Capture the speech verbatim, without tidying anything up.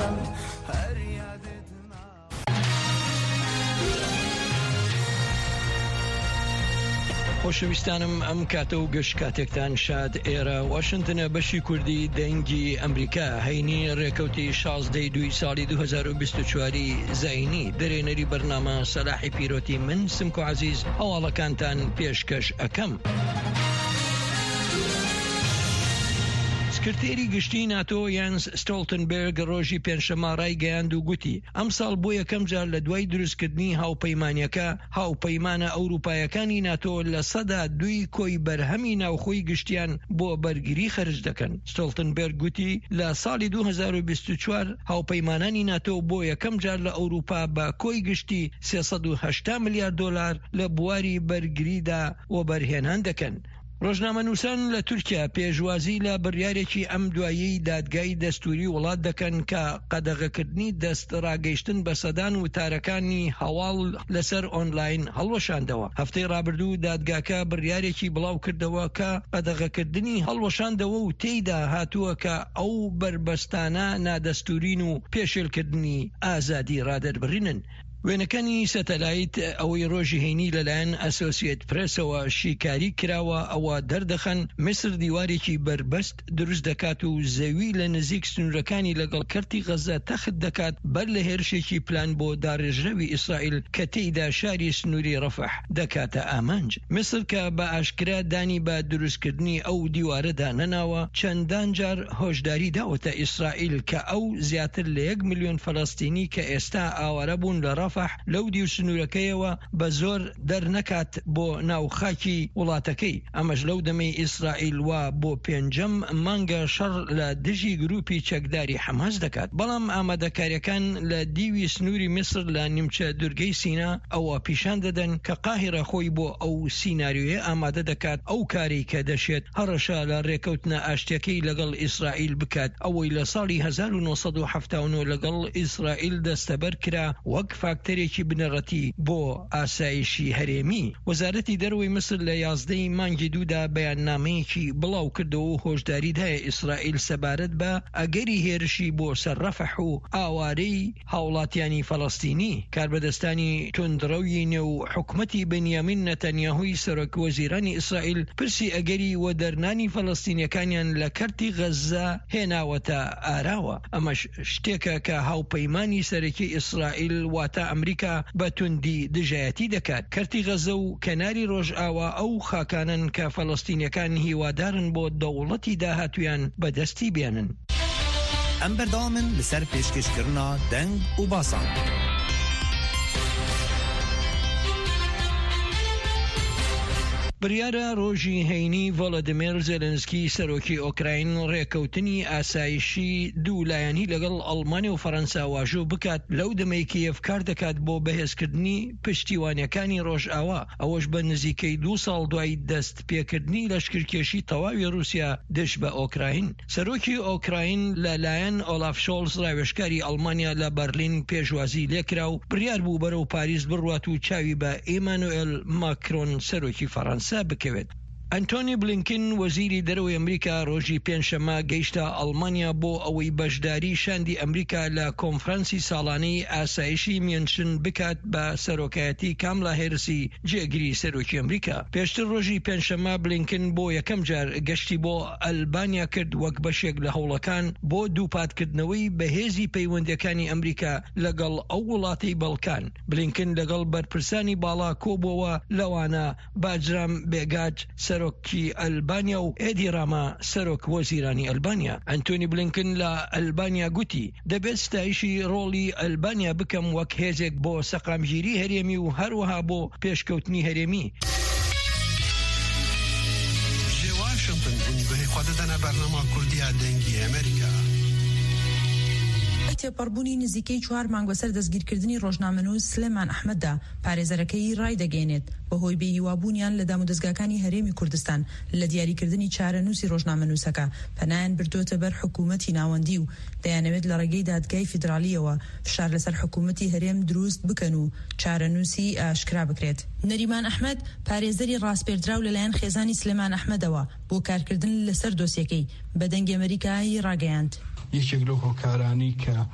خۆشەویستانم ئەم کاتە و گەشت کاتێکتان شاد ئێرە واشنتنە بەشی کوردی دەنگی ئەمریکا هەینی ڕێکەوتی شازدەی دوی ساڵی دوو هەزار و بیست و چواری زاینی دەرێنەری بەرنامە سەلاحی پیرۆتی من سمکو عەزیز هەواڵەکانتان پێشکەش ئەکەم. سکرتێری گشتی ناتۆ یانس ستۆڵتنبێرگ ڕۆژی پێنجشەممە ڕایگەیاند و گوتی ئەم ساڵ بۆ یەکەم جار لە دوای دروستکردنی هاوپەیمانیەکە هاوپەیمانە ئەوروپایەکانی ناتۆ لە سەدا دوی کۆی بەرهەمی ناوخۆی گشتیان بۆ بەرگری خەرج دەکەن. ستۆڵتنبێرگ گوتی لە ساڵی دوو هەزار و بیست و چوار هاوپەیمانانی ناتۆ بۆ یەکەم جار لە ئەوروپا بە کۆی گشتی سێسەد و هەشتا ملیار دۆلار لە بواری بەرگریدا وەبەرهێنان دەکەن. ڕۆژنامە نووسان لە تورکیا پێشوازی لە بڕیارێکی ئەم دوایەی دادگای دەستوری وڵات دەکەن کە قەدەغەکردنی دەست ڕاگەیشتن بە سەدان وتارەکانی هەواڵ لەسەر ئۆنلاین هەڵوەشاندەوە. هەفتەی ڕابردوو دادگاکە بڕیارێکی بڵاو کردەوە کە قەدەغەکردنی هەڵوەشاندەوە و تێیدا هاتووە کە ئەو بربەستانە نادەستورین و پێشێلکردنی ئازادی ڕادەربڕینن. وێنەکانی سەتەلایت ئەوەی ڕۆژی هەینی لەلایەن ئەسۆسیێت پرێسەوە شیکاری کراوە ئەوە دەردەخەن میسر دیوارێکی بربەست دروست دەکات و زەوی لە نزیک سنوورەکانی لەگەڵ کەرتی غەزە تەخت دەکات بەر لە هێرشێکی پلان بۆ داڕێژرەوی ئیسرائیل کە تێیدا شاری سنووری ڕەفەح دەکاتە ئامانج. میسر کە بە ئاشکرا دانی بە دروستکردنی ئەو دیوارەدا نەناوە چەندان جار هۆشداری داوەتە ئیسرائیل کە ئەو زیاتر لە یەک ملیۆن فەڵەستینی کە ئێستا ئاوارە بوون لە ڕەفەح لەو دی و سنوورەکەیەوە بە زۆر دەرنەکات بۆ ناوخاکی وڵاتەکەی. ئەمەش لەو دەمەی ئیسرائیل وا بۆ پێنجەم مانگە شەڕ لە دژی گروپی چەکداری حەماس دەکات. بەڵام ئامادەکاریەکان لە دیوی سنووری میسر لە نیمچە دورگەی سینا ئەوە پیشان دەدەن کە قاهیرە خۆی بۆ ئەو سیناریۆیە ئامادە دەکات ئەو کاری کە دەشێت هەڕەشە لە ڕێکەوتنە ئاشتیەکەی لەگەڵ ئیسرائیل بکات ئەوەی لە ساڵی هەزار و نۆسەد و هەفتاد و نۆ لەگەڵ ئیسرائیل دەستەبەر کرا وەک فاکتەرێکی بنەڕەتی بۆ ئاسایشی هەرێمی. وەزارەتی دەرەوەی مسر لە یازدەی مانگی دوودا بەیاننامەیەکی بڵاو کردەوە و هۆشداری دایە ئیسرائیل سەبارەت بە ئەگەری هێرشی بۆ سەر ڕەفەح و ئاوارەی هاوڵاتیانی فەڵەستینی. کاربەدەستانی تۆندڕەوی نێو حکومەتی بەنیامین نەتەنیاهوی سەرۆک وەزیرانی ئیسرائیل پرسی ئەگەری وەدەرنانی فەڵەستینیەکانیان لە کەرتی غەزە هێناوەتە ئاراوە. ئەمەش شتێکە کە هاوپەیمانی سەرەکی ئیسرائیل واتە ئەمریکا بە توندی دژایەتی دەکات. کەرتی غەزە و کەناری ڕۆژئاوا ئەو خاکانن کە فەڵەستینیەکان هیوادارن بۆ دەوڵەتی داهاتویان بەدەستی بێنن. ئەم بەردەوامن لەسەر پێشکەشکردنا دەنگ و باسان. بریارە ڕۆژی هەینی ڤۆلۆدیمیر زێلێنسکی سەرۆکی ئۆکراین ڕێکەوتنی ئاسایشی دوولایەنی لەگەڵ ئەڵمانیا و فەڕەنسا واژۆ بکات لەو دەمەی کیەف کار دەکات بۆ بەهێزکردنی پشتیوانیەکانی ڕۆژئاوا. ئەوەش بە نزیکەی دوو ساڵ دوای دەست پێکردنی لەشکرکێشی تەواوی رووسیا دش بە ئۆکراین. سەرۆکی ئۆکراین لەلایەن ئۆلاف شۆڵز ڕاوێژکاری ئەڵمانیا لە بەرلین پێشوازی لێکرا و بڕیار بوو بەرەو پاریس بڕوات و چاوی بە ئێمانوئێل ماکرۆن سەرۆکی فەڕەنسا بکەوێت. ئەنتۆنی بلینکن وەزیری دەرەوەی ئەمریکا ڕۆژی پێنجشەممە گەیشتە ئەڵمانیا بۆ ئەوەی بەشداری شاندی ئەمریکا لە کۆنفرانسی ساڵانەی ئاسایشی مێنشن بکات بە سەرۆکایەتی کاملا هێرسی جێگیری سەرۆکی ئەمریکا. پێشتر ڕۆژی پێنجشەممە بلینکن بۆ یەکەم جار گەشتی بۆ ئەلبانیا کرد وەک بەشێک لە هەوڵەکان بۆ دووپاتکردنەوەی بەهێزی پەیوەندیەکانی ئەمریکا لەگەڵ ئەو وڵاتەی بەڵکان. بلینکن لەگەڵ بەرپرسانی باڵا کۆبووەوە لەوانە باجرام بێگاج سەرۆکی ئەلبانیا و ئێدی ڕاما سەرۆک وەزیرانی ئەلبانیا. ئەنتۆنی بلینکن لە ئەلبانیا گوتی دەبێت ستایشی ڕۆڵی ئەلبانیا بکەم وەک هێزێک بۆ سەقامگیری هەرێمی و هەروەها بۆ پێشکەوتنی هەرێمی. واشنطن بنگوهی خوددانە بەرنامە کوردیا دەنگی ئەمریکا. تێپەڕبوونی نزیکەی چوار مانگ بەسەر دەستگیرکردنی ڕۆژنامەنووس سلێمان ئەحمەددا پارێزەرەکەی ڕای دەگەێنێت بەهۆی بێهیوابوونیان لە دامودەستگاکانی هەرێمی کوردستان لە دیاریکردنی چارەنووسی ڕۆژنامەنووسەکە پەنایان بردوتە بەر حکوومەتی ناوەندی و دەیانەوێت لە ڕێگەی دادگای فیدرالیەوە فشار لەسەر حکوومەتی هەرێم دروست بکەن و چارەنووسی ئاشکرا بکرێت. نەریمان ئەحمەد پارێزەری ڕاستپێردراو لەلایەن خێزانی سلێمان ئەحمەدەوە بۆ کارکردن لەسەر دۆسیەکەی بە دەنگی ئەمریکایی ڕاگەیاند. یەکێک لەو هۆکارانی کە